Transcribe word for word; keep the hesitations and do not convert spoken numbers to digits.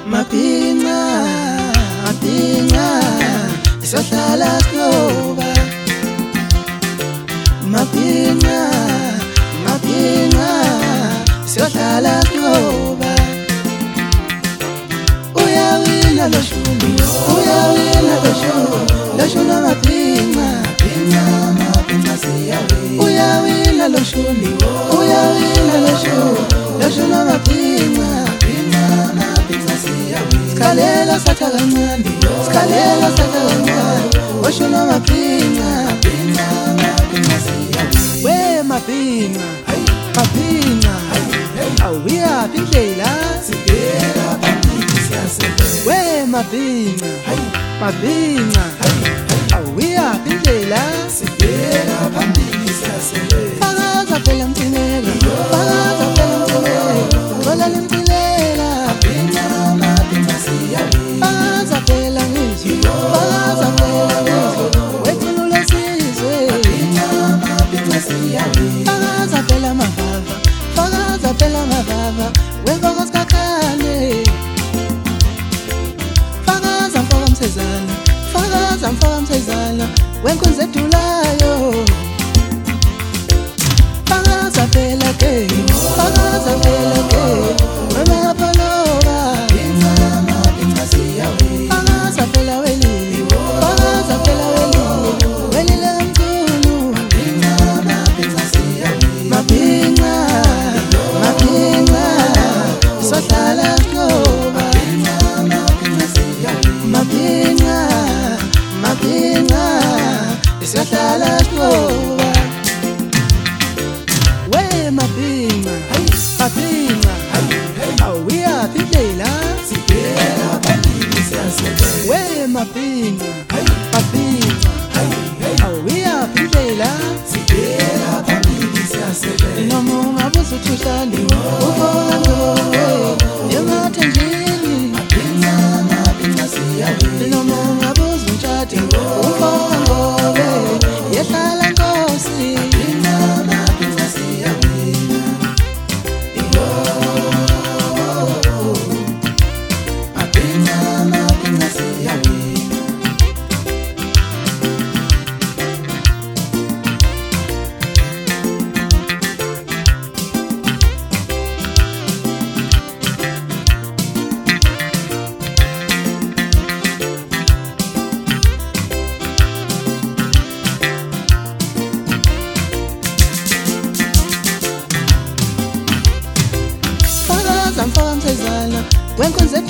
Mapinga, mapinga, sohlala ngoba. Mapinga, mapinga, sohlala ngoba. Uyawina lo shuni, uyawina lo shuni, lo shuni mapinga, mapinga, mapinga siyawina. Uyawina lo shuni, uyawina lo shuni, lo shuni mapinga, mapinga, mapinga siyawina. Skalela satha kancane, skalela satha kancane, oshuna mapinga, mapinga, mapinga siyawina. We mapinga, mapinga, awuyaphi indlela sibheka phambili siyasebenza. We mapinga, mapinga, awuyaphi indlela sibheka phambili siyasebenza. Fakaza phela mcinela, fakaza phela mcinela, ngola limcilela. Mapinga, mapinga siyawina. Fakaza phela ngizwi, fakaza phela ngizwi, wethulule sizwe. Mapinga, mapinga siyawina. Fakaza phela mavava, fakaza phela mavava, wemvoko sikhakhane. Fakaza mfoko msezana, fakaza mfoko msezana, wenkunzi edulayo. Fakaza phela ke, fakaza phela ke, wema yapoloba. Mapinga, mapinga siyawina. Fakaza phela welile, fakaza phela welile, welile mkhulu. Mapinga, mapinga siyawina. Mapinga, mapinga, sohlala ngoba. Mapinga, mapinga siyawina. Mapinga, mapinga, sohlala ngoba. We mapinga, mapinga, awuyaphi indlela sibheka phambili siyasebenza. We mapinga, mapinga, awuyaphi indlela sibheka phambili siyasebenza. Noma ungabuza uthi uhlali, ubona ngowe, njengathenjini. Mapinga, mapinga siyawina. Noma ungabuza utshati, ubona ngowe, yehlala Nkosi. Mapinga, mapinga siyawina. Mapinga, mapinga siyawina. Fakaza mfoko msezana, wenkunzi